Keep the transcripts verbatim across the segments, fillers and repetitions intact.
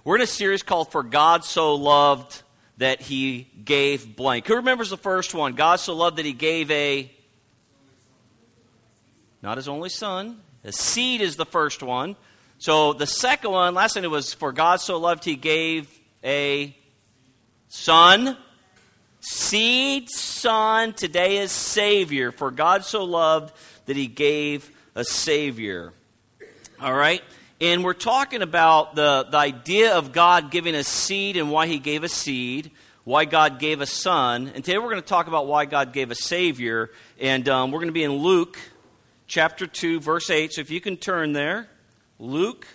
We're in a series called For God So Loved That He Gave Blank. Who remembers the first one? God so loved that He gave a... Not His only Son. The seed is the first one. So the second one, last time it was For God So Loved He Gave a Son. Seed, Son. Today is Savior. For God so loved that He gave a Savior. All right? And we're talking about the, the idea of God giving a seed and why He gave a seed, why God gave a son. And today we're going to talk about why God gave a Savior. And um, we're going to be in Luke chapter two, verse eight. So if you can turn there. Luke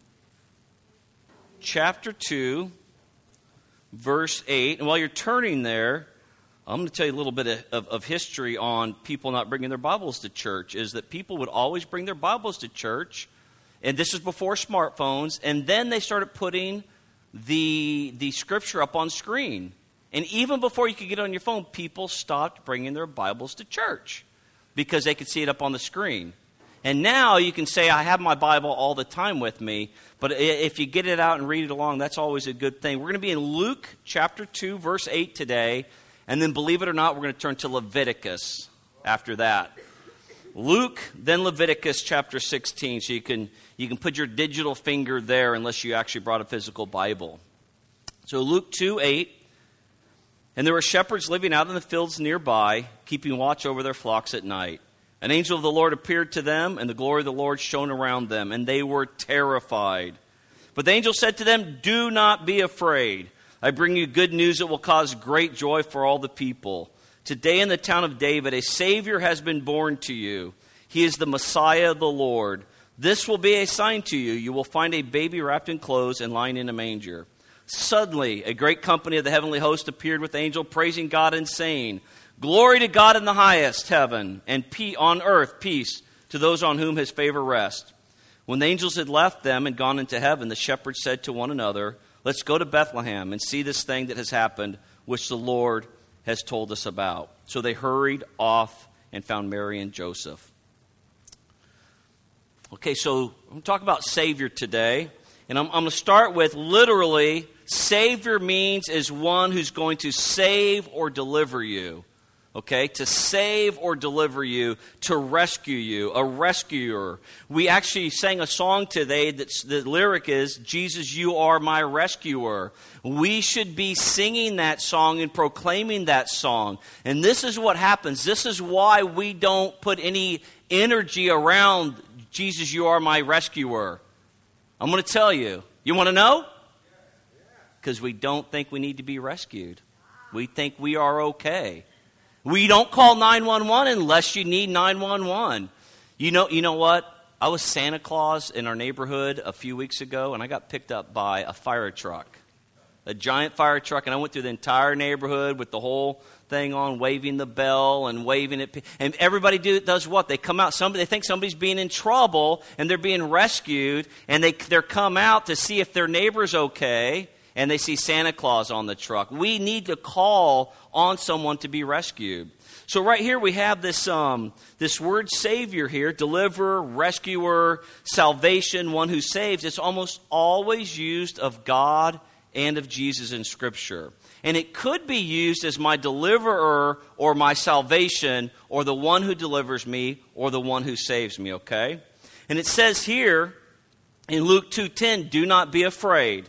chapter two, verse eight. And while you're turning there, I'm going to tell you a little bit of, of, of history on people not bringing their Bibles to church. Is that people would always bring their Bibles to church. And this is before smartphones. And then they started putting the, the scripture up on screen. And even before you could get it on your phone, people stopped bringing their Bibles to church because they could see it up on the screen. And now you can say, I have my Bible all the time with me. But if you get it out and read it along, that's always a good thing. We're going to be in Luke chapter two, verse eight today. And then, believe it or not, we're going to turn to Leviticus after that. Luke, then Leviticus chapter sixteen. So you can you can put your digital finger there unless you actually brought a physical Bible. So Luke two eight. And there were shepherds living out in the fields nearby, keeping watch over their flocks at night. An angel of the Lord appeared to them, and the glory of the Lord shone around them, and they were terrified. But the angel said to them, "Do not be afraid. I bring you good news that will cause great joy for all the people. Today in the town of David, a Savior has been born to you. He is the Messiah, the Lord. This will be a sign to you. You will find a baby wrapped in clothes and lying in a manger." Suddenly, a great company of the heavenly host appeared with the angel, praising God and saying, "Glory to God in the highest heaven, and pe- on earth peace to those on whom His favor rests." When the angels had left them and gone into heaven, the shepherds said to one another, "Let's go to Bethlehem and see this thing that has happened, which the Lord has told us about." So they hurried off and found Mary and Joseph. Okay, so I'm going to talk about Savior today. And I'm, I'm going to start with literally, Savior means is one who's going to save or deliver you. Okay, to save or deliver you, to rescue you, a rescuer. We actually sang a song today that's, the lyric is, "Jesus, you are my rescuer." We should be singing that song and proclaiming that song. And this is what happens. This is why we don't put any energy around, "Jesus, you are my rescuer." I'm going to tell you. You want to know? Because we don't think we need to be rescued. We think we are okay. We don't call nine one one unless you need nine one one. You know, you know what? I was Santa Claus in our neighborhood a few weeks ago, and I got picked up by a fire truck. A giant fire truck, and I went through the entire neighborhood with the whole thing on, waving the bell and waving it. And everybody do, does what? They come out. Somebody, they think somebody's being in trouble, and they're being rescued, and they they come out to see if their neighbor's okay, and they see Santa Claus on the truck. We need to call on someone to be rescued. So right here we have this um, this word Savior here, deliverer, rescuer, salvation, one who saves. It's almost always used of God and of Jesus in Scripture. And it could be used as my deliverer or my salvation or the one who delivers me or the one who saves me, okay? And it says here in Luke two ten, "Do not be afraid."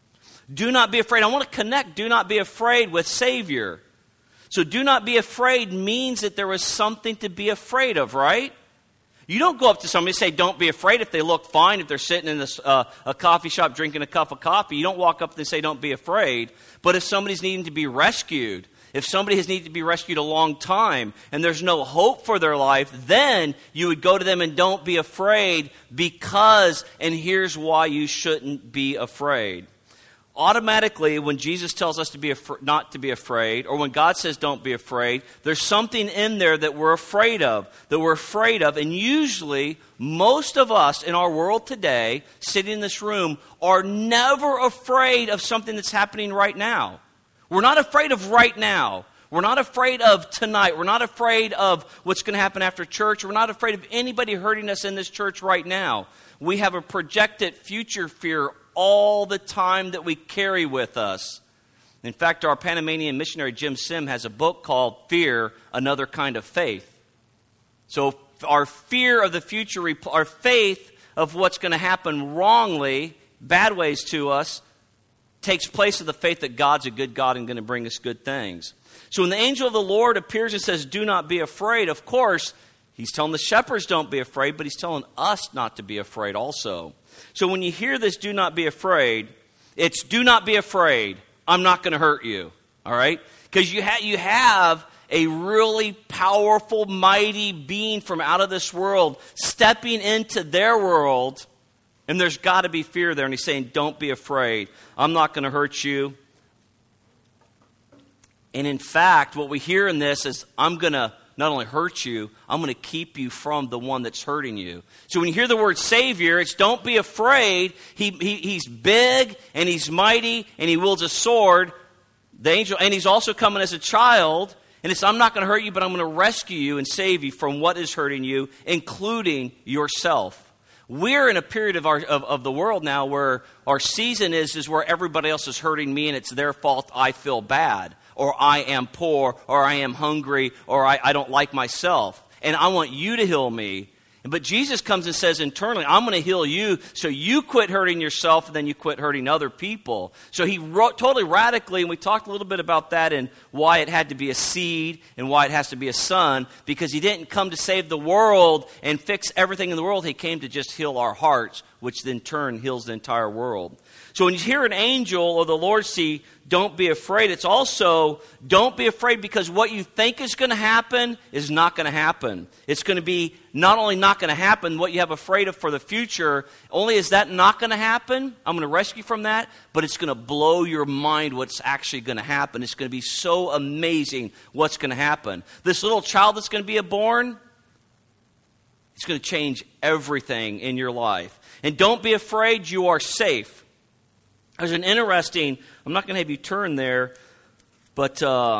Do not be afraid. I want to connect do not be afraid with Savior. So do not be afraid means that there was something to be afraid of, right? You don't go up to somebody and say, "Don't be afraid," if they look fine, if they're sitting in this, uh, a coffee shop drinking a cup of coffee. You don't walk up and say, "Don't be afraid." But if somebody's needing to be rescued, if somebody has needed to be rescued a long time and there's no hope for their life, then you would go to them and don't be afraid because, and here's why you shouldn't be afraid. Automatically, when Jesus tells us to be af- not to be afraid, or when God says don't be afraid, there's something in there that we're afraid of, that we're afraid of. And usually, most of us in our world today, sitting in this room, are never afraid of something that's happening right now. We're not afraid of right now. We're not afraid of tonight. We're not afraid of what's going to happen after church. We're not afraid of anybody hurting us in this church right now. We have a projected future fear all the time that we carry with us. In fact, our Panamanian missionary Jim Sim has a book called Fear, Another Kind of Faith. So our fear of the future, our faith of what's going to happen wrongly, bad ways to us, takes place of the faith that God's a good God and going to bring us good things. So when the angel of the Lord appears and says, do not be afraid, of course, he's telling the shepherds don't be afraid, but he's telling us not to be afraid also. So when you hear this, do not be afraid, it's do not be afraid. I'm not going to hurt you. All right? Because you, ha- you have a really powerful, mighty being from out of this world stepping into their world, and there's got to be fear there. And he's saying, don't be afraid. I'm not going to hurt you. And in fact, what we hear in this is, I'm going to not only hurt you, I'm going to keep you from the one that's hurting you. So when you hear the word Savior, it's don't be afraid. He, he, he's big, and he's mighty, and he wields a sword. The angel, and he's also coming as a child. And it's, I'm not going to hurt you, but I'm going to rescue you and save you from what is hurting you, including yourself. We're in a period of, our, of, of the world now where our season is, is where everybody else is hurting me and it's their fault I feel bad, or I am poor, or I am hungry, or I, I don't like myself. And I want you to heal me. But Jesus comes and says internally, I'm going to heal you so you quit hurting yourself and then you quit hurting other people. So he wrote totally radically, and we talked a little bit about that and why it had to be a seed and why it has to be a son, because he didn't come to save the world and fix everything in the world. He came to just heal our hearts, which in turn heals the entire world. So when you hear an angel or the Lord see, don't be afraid, it's also don't be afraid because what you think is going to happen is not going to happen. It's going to be not only not going to happen, what you have afraid of for the future, only is that not going to happen, I'm going to rescue you from that, but it's going to blow your mind what's actually going to happen. It's going to be so amazing what's going to happen. This little child that's going to be born, it's going to change everything in your life. And don't be afraid, you are safe. There's an interesting, I'm not going to have you turn there, but uh,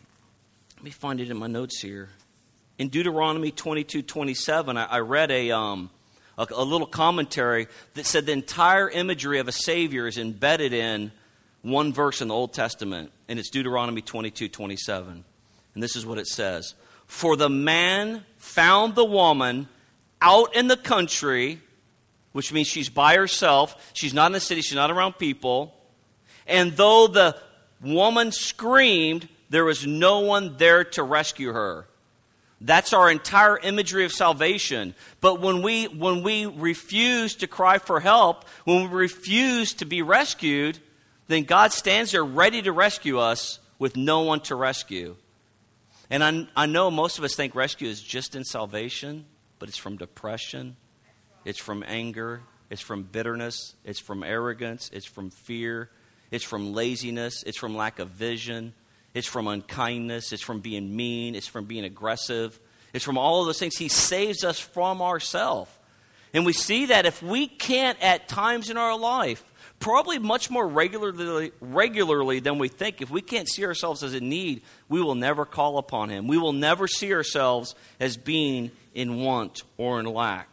let me find it in my notes here. In Deuteronomy twenty-two twenty-seven, I, I read a, um, a, a little commentary that said the entire imagery of a Savior is embedded in one verse in the Old Testament, and it's Deuteronomy twenty-two twenty-seven. And this is what it says. For the man found the woman out in the country, which means she's by herself. She's not in the city. She's not around people. And though the woman screamed, there was no one there to rescue her. That's our entire imagery of salvation. But when we when we refuse to cry for help, when we refuse to be rescued, then God stands there ready to rescue us with no one to rescue. And I, I know most of us think rescue is just in salvation, but it's from depression. It's from anger, it's from bitterness, it's from arrogance, it's from fear, it's from laziness, it's from lack of vision, it's from unkindness, it's from being mean, it's from being aggressive, it's from all of those things. He saves us from ourselves. And we see that if we can't at times in our life, probably much more regularly, regularly than we think, if we can't see ourselves as in need, we will never call upon him. We will never see ourselves as being in want or in lack.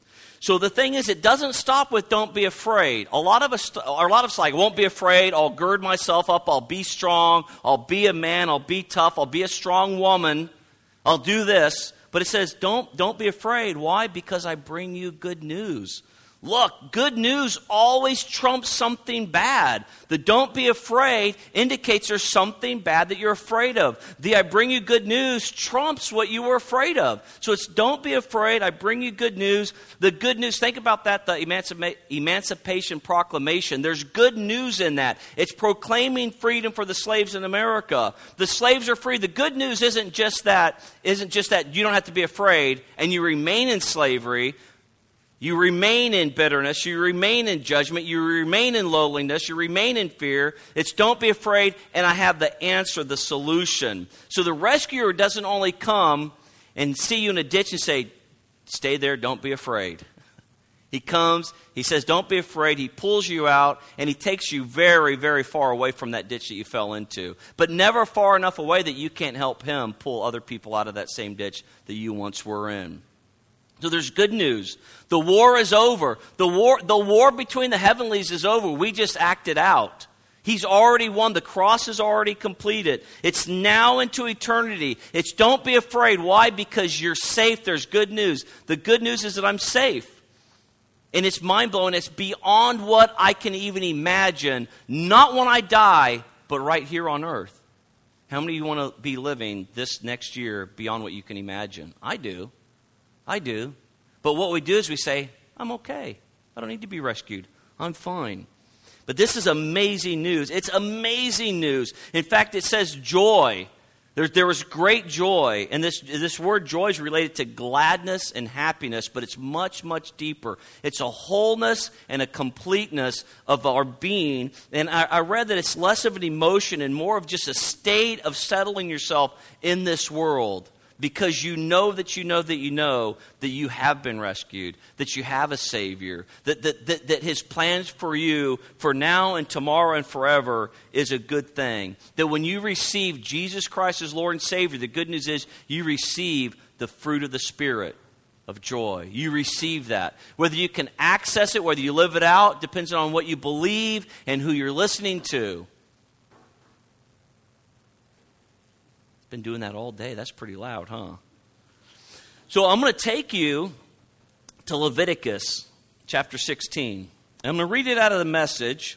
So the thing is, it doesn't stop with don't be afraid. A lot of us, a lot of us like, won't be afraid, I'll gird myself up, I'll be strong, I'll be a man, I'll be tough, I'll be a strong woman, I'll do this. But it says, don't, don't be afraid. Why? Because I bring you good news. Look, good news always trumps something bad. The don't be afraid indicates there's something bad that you're afraid of. The I bring you good news trumps what you were afraid of. So it's don't be afraid, I bring you good news. The good news, think about that, the Emancipa- Emancipation Proclamation. There's good news in that. It's proclaiming freedom for the slaves in America. The slaves are free. The good news isn't just that, isn't just that you don't have to be afraid and you remain in slavery. You remain in bitterness, you remain in judgment, you remain in lowliness, you remain in fear. It's don't be afraid, and I have the answer, the solution. So the rescuer doesn't only come and see you in a ditch and say, stay there, don't be afraid. He comes, he says, don't be afraid, he pulls you out, and he takes you very, very far away from that ditch that you fell into. But never far enough away that you can't help him pull other people out of that same ditch that you once were in. So there's good news. The war is over. The war, the war between the heavenlies is over. We just acted out. He's already won. The cross is already completed. It's now into eternity. It's don't be afraid. Why? Because you're safe. There's good news. The good news is that I'm safe. And it's mind-blowing. It's beyond what I can even imagine. Not when I die, but right here on earth. How many of you want to be living this next year beyond what you can imagine? I do. I do. But what we do is we say, I'm okay. I don't need to be rescued. I'm fine. But this is amazing news. It's amazing news. In fact, it says joy. There, there was great joy. And this, this word joy is related to gladness and happiness, but it's much, much deeper. It's a wholeness and a completeness of our being. And I, I read that it's less of an emotion and more of just a state of settling yourself in this world. Because you know that you know that you know that you have been rescued, that you have a Savior, that, that, that, that His plans for you for now and tomorrow and forever is a good thing. That when you receive Jesus Christ as Lord and Savior, the good news is you receive the fruit of the Spirit of joy. You receive that. Whether you can access it, whether you live it out, depends on what you believe and who you're listening to. Been doing that all day. That's pretty loud, huh? So I'm going to take you to Leviticus chapter sixteen. I'm going to read it out of the Message.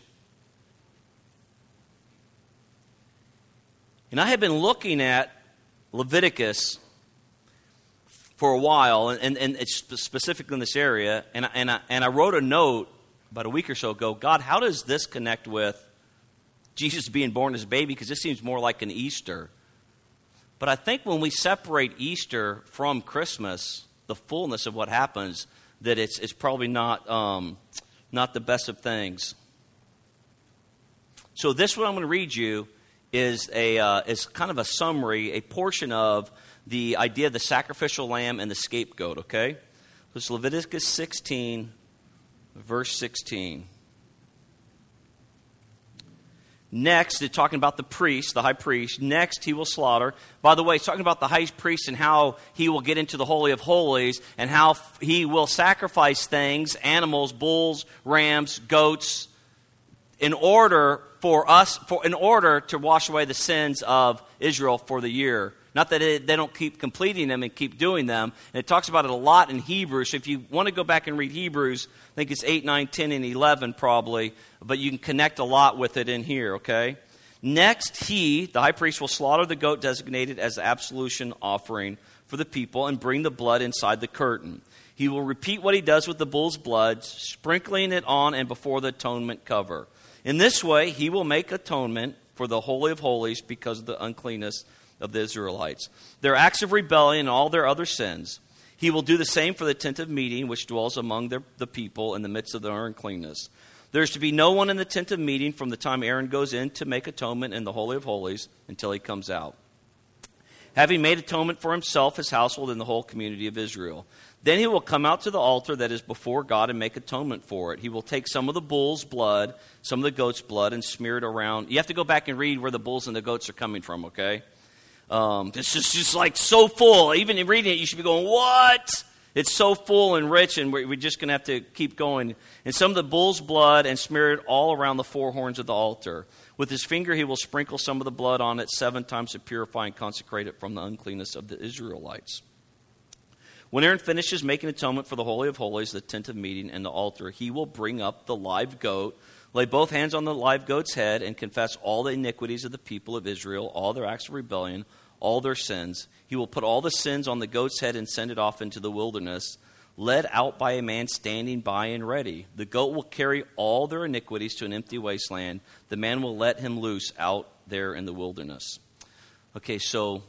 And I have been looking at Leviticus for a while, and, and it's specifically in this area, and, and, I, and I wrote a note about a week or so ago, God, how does this connect with Jesus being born as a baby? Because this seems more like an Easter. But I think when we separate Easter from Christmas, the fullness of what happens, that it's, it's probably not, um, not the best of things. So this what I'm going to read you is, a, uh, is kind of a summary, a portion of the idea of the sacrificial lamb and the scapegoat, okay? It's Leviticus sixteen, verse sixteen. Next, it's talking about the priest, the high priest. Next, he will slaughter. By the way, it's talking about the high priest and how he will get into the Holy of Holies and how he will sacrifice things, animals, bulls, rams, goats, in order for us, for in order to wash away the sins of Israel for the year. Not that it, they don't keep completing them and keep doing them. And it talks about it a lot in Hebrews. So if you want to go back and read Hebrews, I think it's eight, nine, ten, and eleven probably. But you can connect a lot with it in here, okay? Next, he, the high priest, will slaughter the goat designated as the absolution offering for the people and bring the blood inside the curtain. He will repeat what he does with the bull's blood, sprinkling it on and before the atonement cover. In this way, he will make atonement for the Holy of Holies because of the uncleanness of the Israelites, their acts of rebellion and all their other sins. He will do the same for the tent of meeting, which dwells among their, the people in the midst of their uncleanness. There is to be no one in the tent of meeting from the time Aaron goes in to make atonement in the Holy of Holies until he comes out, having made atonement for himself, his household, and the whole community of Israel. Then he will come out to the altar that is before God and make atonement for it. He will take some of the bull's blood, some of the goat's blood, and smear it around. You have to go back and read where the bulls and the goats are coming from, okay? Um, it's just, just like so full. Even in reading it, you should be going, what? It's so full and rich, and we're, we're just going to have to keep going. And some of the bull's blood, and smear it all around the four horns of the altar. With his finger he will sprinkle some of the blood on it seven times to purify and consecrate it from the uncleanness of the Israelites. When Aaron finishes making atonement for the Holy of Holies, the tent of meeting, and the altar, he will bring up the live goat, lay both hands on the live goat's head, and confess all the iniquities of the people of Israel, all their acts of rebellion, all their sins. He will put all the sins on the goat's head and send it off into the wilderness, led out by a man standing by and ready. The goat will carry all their iniquities to an empty wasteland. The man will let him loose out there in the wilderness. Okay, so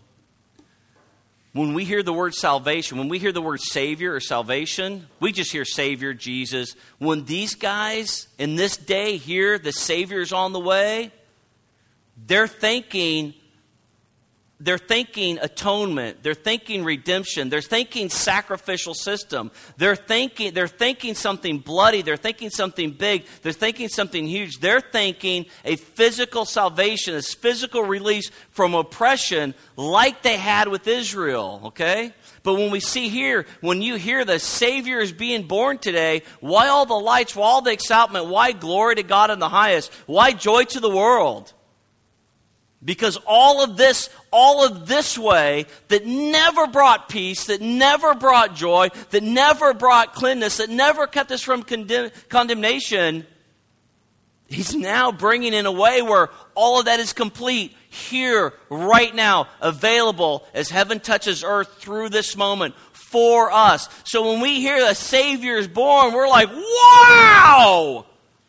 when we hear the word salvation, when we hear the word Savior or salvation, we just hear Savior, Jesus. When these guys in this day hear the Savior's on the way, they're thinking they're thinking atonement. They're thinking redemption. They're thinking sacrificial system. They're thinking, they're thinking something bloody. They're thinking something big. They're thinking something huge. They're thinking a physical salvation, a physical release from oppression like they had with Israel, okay? But when we see here, when you hear the Savior is being born today, why all the lights, why all the excitement, why glory to God in the highest, why joy to the world? Because all of this, all of this way that never brought peace, that never brought joy, that never brought cleanness, that never kept us from condemn, condemnation, he's now bringing in a way where all of that is complete here, right now, available as heaven touches earth through this moment for us. So when we hear the Savior is born, we're like, wow!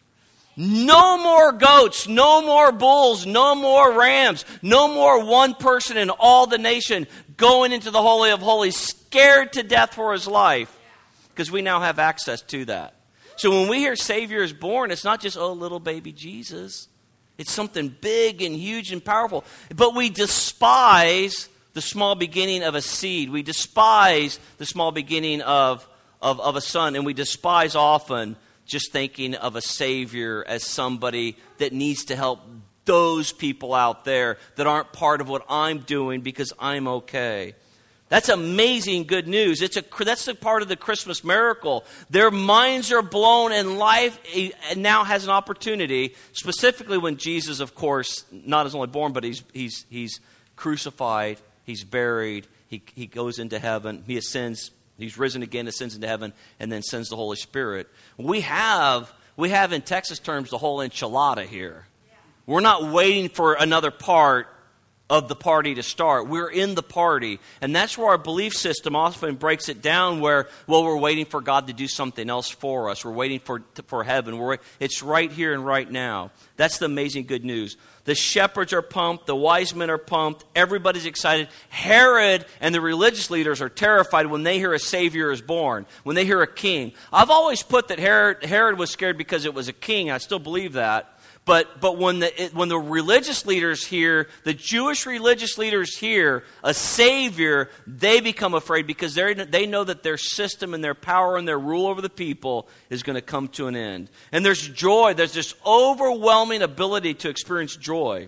No more goats, no more bulls, no more rams, no more one person in all the nation going into the Holy of Holies, scared to death for his life, because we now have access to that. So when we hear Savior is born, it's not just, oh, little baby Jesus. It's something big and huge and powerful. But we despise the small beginning of a seed. We despise the small beginning of, of, of a son, and we despise often just thinking of a Savior as somebody that needs to help those people out there that aren't part of what I'm doing because I'm okay. That's amazing good news. It's a, that's a part of the Christmas miracle. Their minds are blown, and life now has an opportunity, specifically when Jesus, of course, not is only born, but he's, he's, he's crucified, he's buried, he, he goes into heaven, he ascends. He's risen again, ascends into heaven, and then sends the Holy Spirit. We have, we have in Texas terms, the whole enchilada here. Yeah. We're not waiting for another part of the party to start. We're in the party. And that's where our belief system often breaks it down where, well, we're waiting for God to do something else for us. We're waiting for, for heaven. We're, it's right here and right now. That's the amazing good news. The shepherds are pumped. The wise men are pumped. Everybody's excited. Herod and the religious leaders are terrified when they hear a Savior is born, when they hear a king. I've always put that Herod, Herod was scared because it was a king. I still believe that. But but when the it, when the religious leaders hear, the Jewish religious leaders hear a Savior, they become afraid because they they know that their system and their power and their rule over the people is going to come to an end. And there's joy. There's this overwhelming ability to experience joy.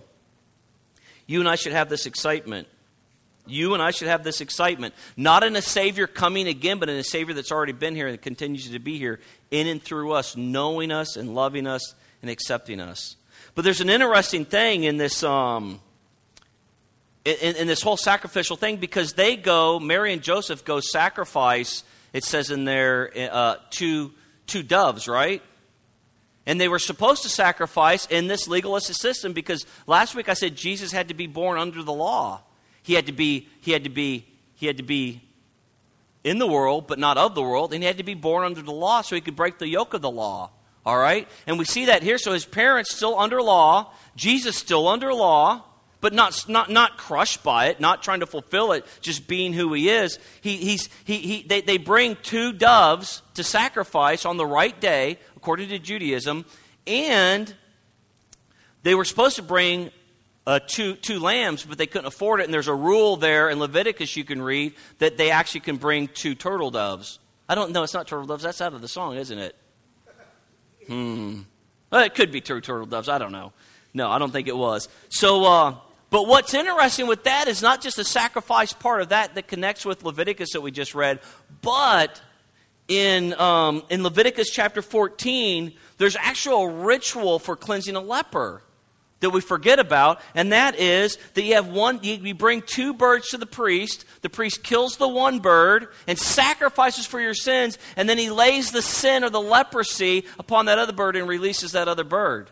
You and I should have this excitement. You and I should have this excitement. Not in a Savior coming again, but in a Savior that's already been here and continues to be here in and through us, knowing us and loving us and accepting us. But there's an interesting thing in this um, in, in this whole sacrificial thing, because they go, Mary and Joseph go sacrifice, it says in there, uh, two, two doves, right? And they were supposed to sacrifice in this legalistic system because last week I said Jesus had to be born under the law. He had to be, he had to be, he had to be in the world, but not of the world, and he had to be born under the law so he could break the yoke of the law. All right? And we see that here. So his parents still under law, Jesus still under law, but not not not crushed by it, not trying to fulfill it, just being who he is. He he's he he they, they bring two doves to sacrifice on the right day, according to Judaism, and they were supposed to bring uh, two two lambs, but they couldn't afford it. And there's a rule there in Leviticus you can read that they actually can bring two turtle doves. I don't know, it's not turtle doves. That's out of the song, isn't it? Hmm. Well, it could be two turtle doves. I don't know. No, I don't think it was. So, uh, but what's interesting with that is not just the sacrifice part of that that connects with Leviticus that we just read, but in um, in Leviticus chapter fourteen, there's actual ritual for cleansing a leper that we forget about, and that is that you have one, you, you bring two birds to the priest, the priest kills the one bird and sacrifices for your sins, and then he lays the sin or the leprosy upon that other bird and releases that other bird.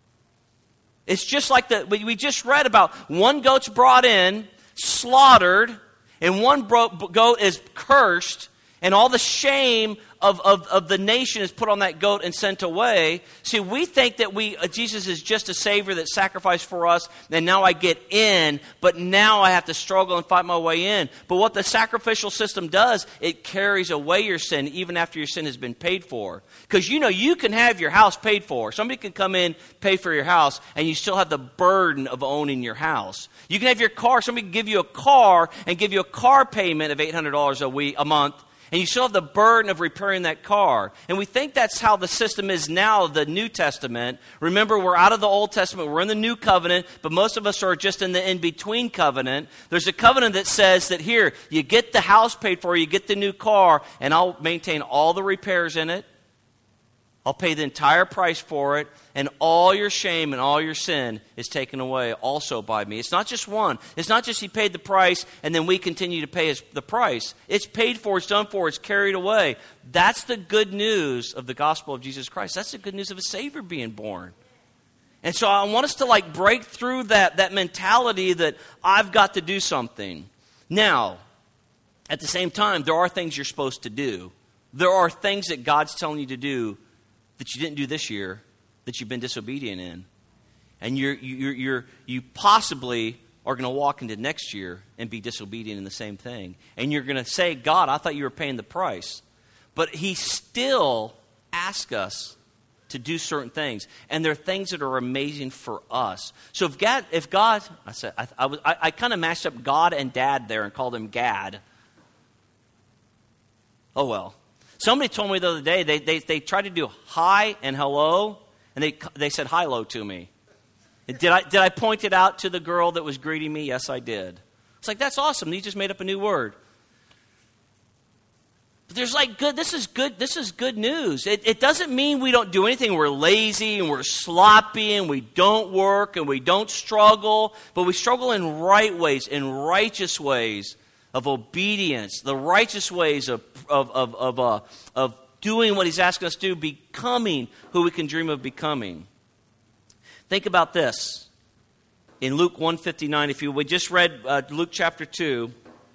It's just like the, we just read about one goat's brought in, slaughtered, and one bro- goat is cursed, And all the shame of, of, of the nation is put on that goat and sent away. See, we think that we uh, Jesus is just a Savior that sacrificed for us, and now I get in, but now I have to struggle and fight my way in. But what the sacrificial system does, it carries away your sin even after your sin has been paid for. Because, you know, you can have your house paid for. Somebody can come in, pay for your house, and you still have the burden of owning your house. You can have your car. Somebody can give you a car and give you a car payment of eight hundred dollars a week, a month. And you still have the burden of repairing that car. And we think that's how the system is now, the New Testament. Remember, we're out of the Old Testament. We're in the New Covenant, but most of us are just in the in-between covenant. There's a covenant that says that here, you get the house paid for, you get the new car, and I'll maintain all the repairs in it. I'll pay the entire price for it, and all your shame and all your sin is taken away also by me. It's not just one. It's not just he paid the price, and then we continue to pay his, the price. It's paid for, it's done for, it's carried away. That's the good news of the gospel of Jesus Christ. That's the good news of a Savior being born. And so I want us to like break through that, that mentality that I've got to do something. Now, at the same time, there are things you're supposed to do. There are things that God's telling you to do that you didn't do this year, that you've been disobedient in. And you're, you're, you're, you possibly are going to walk into next year and be disobedient in the same thing. And you're going to say, God, I thought you were paying the price. But he still asks us to do certain things. And they're things that are amazing for us. So if God, if God I said, I, I, was, I, I kind of mashed up God and Dad there and called him Gad. Oh, well. Somebody told me the other day, they, they, they tried to do hi and hello, and they they said hi-lo to me. Did I, did I point it out to the girl that was greeting me? Yes, I did. It's like, that's awesome. You just made up a new word. But there's like good, this is good, this is good news. It, it doesn't mean we don't do anything. We're lazy and we're sloppy and we don't work and we don't struggle, but we struggle in right ways, in righteous ways of obedience, the righteous ways of of of of, uh, of doing what he's asking us to do, becoming who we can dream of becoming. Think about this. In Luke one fifty-nine, if you we just read uh, Luke chapter two,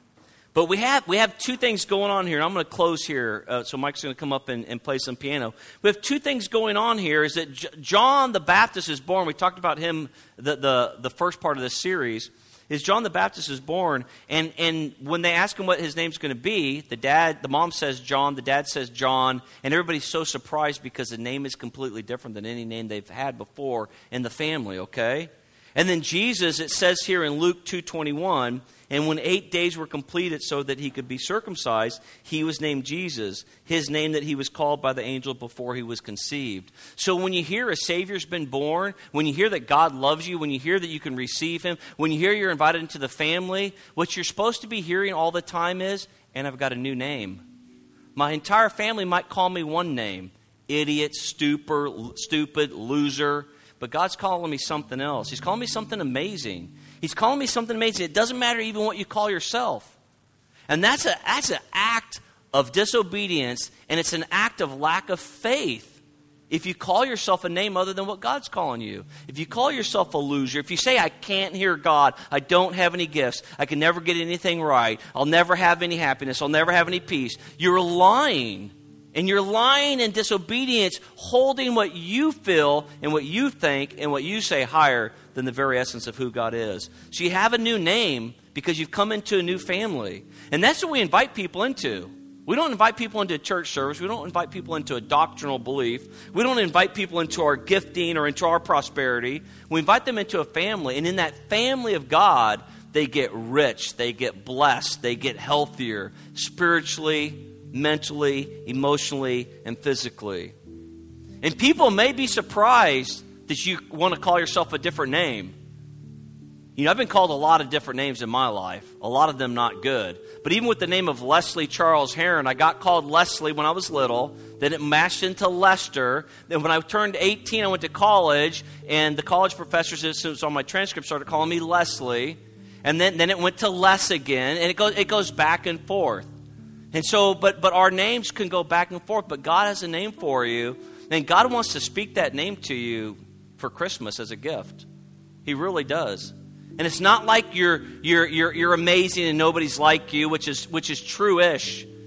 but we have we have two things going on here. And I'm going to close here, uh, so Mike's going to come up and, and play some piano. We have two things going on here. Is that J- John the Baptist is born? We talked about him the the the first part of this series. Is John the Baptist is born, and, and when they ask him what his name's going to be, the dad, the mom says John, the dad says John, and everybody's so surprised because the name is completely different than any name they've had before in the family, okay? And then Jesus, it says here in Luke two twenty-one, and when eight days were completed so that he could be circumcised, he was named Jesus, his name that he was called by the angel before he was conceived. So when you hear a Savior's been born, when you hear that God loves you, when you hear that you can receive him, when you hear you're invited into the family, what you're supposed to be hearing all the time is, and I've got a new name. My entire family might call me one name, idiot, stupor, stupid, loser. But God's calling me something else. He's calling me something amazing. He's calling me something amazing. It doesn't matter even what you call yourself. And that's a that's an act of disobedience, and it's an act of lack of faith. If you call yourself a name other than what God's calling you. If you call yourself a loser, if you say, I can't hear God, I don't have any gifts, I can never get anything right, I'll never have any happiness, I'll never have any peace, you're lying. And you're lying in disobedience, holding what you feel and what you think and what you say higher than the very essence of who God is. So you have a new name because you've come into a new family. And that's what we invite people into. We don't invite people into a church service. We don't invite people into a doctrinal belief. We don't invite people into our gifting or into our prosperity. We invite them into a family. And in that family of God, they get rich, they get blessed, they get healthier spiritually, mentally, emotionally, and physically. And people may be surprised that you want to call yourself a different name. You know, I've been called a lot of different names in my life, a lot of them not good. But even with the name of Leslie Charles Heron, I got called Leslie when I was little. Then it matched into Lester. Then when I turned eighteen, I went to college, and the college professors, as soon as on my transcript, started calling me Leslie. And then, then it went to Les again, and it goes it goes back and forth. And so, but but our names can go back and forth, but God has a name for you, and God wants to speak that name to you for Christmas as a gift. He really does. And it's not like you're you're you're you're amazing and nobody's like you, which is which is true-ish,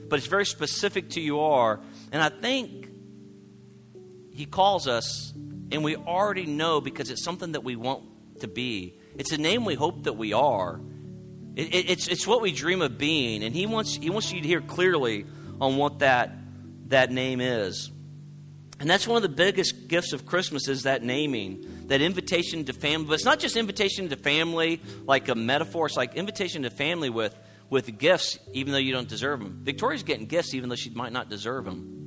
but it's very specific to you are. And I think he calls us, and we already know because it's something that we want to be. It's a name we hope that we are. It, it, it's it's what we dream of being, and he wants he wants you to hear clearly on what that that name is. And that's one of the biggest gifts of Christmas is that naming, that invitation to family. But it's not just invitation to family like a metaphor. It's like invitation to family with, with gifts, even though you don't deserve them. Victoria's getting gifts even though she might not deserve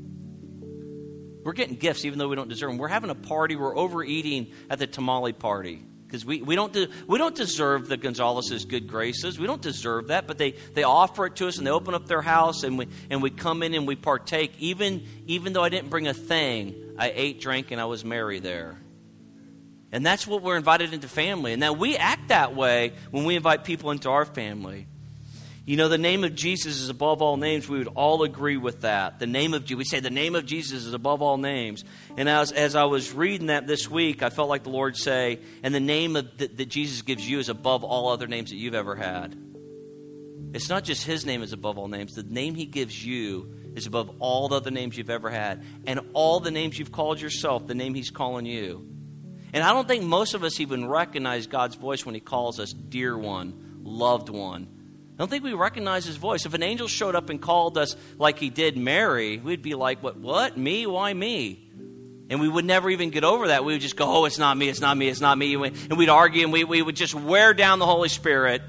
them. We're getting gifts even though we don't deserve them. We're having a party. We're overeating at the tamale party. Because we, we don't do, we don't deserve the Gonzalez's good graces. We don't deserve that, but they, they offer it to us and they open up their house and we and we come in and we partake. Even even though I didn't bring a thing, I ate, drank, and I was merry there. And that's what we're invited into family. And now we act that way when we invite people into our family. You know, the name of Jesus is above all names. We would all agree with that. The name of we say the name of Jesus is above all names. And as as I was reading that this week, I felt like the Lord say, and the name of that, that Jesus gives you is above all other names that you've ever had. It's not just his name is above all names. The name he gives you is above all the other names you've ever had. And all the names you've called yourself, the name he's calling you. And I don't think most of us even recognize God's voice when he calls us dear one, loved one. I don't think we recognize his voice. If an angel showed up and called us like he did Mary, we'd be like, what, what? Me? Why me? And we would never even get over that. We would just go, oh, it's not me, it's not me, it's not me. And we'd argue and we, we would just wear down the Holy Spirit.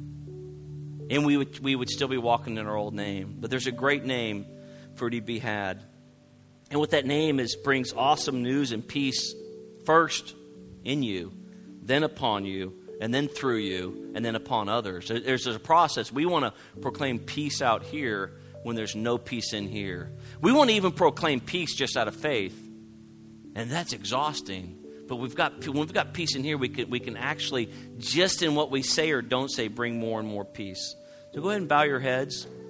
And we would, we would still be walking in our old name. But there's a great name for it to be had. And what that name is brings awesome news and peace first in you, then upon you, and then through you, and then upon others. There's a process. We want to proclaim peace out here when there's no peace in here. We want to even proclaim peace just out of faith, and that's exhausting. But we've got when we've got peace in here, we can we can actually, just in what we say or don't say, bring more and more peace. So go ahead and bow your heads.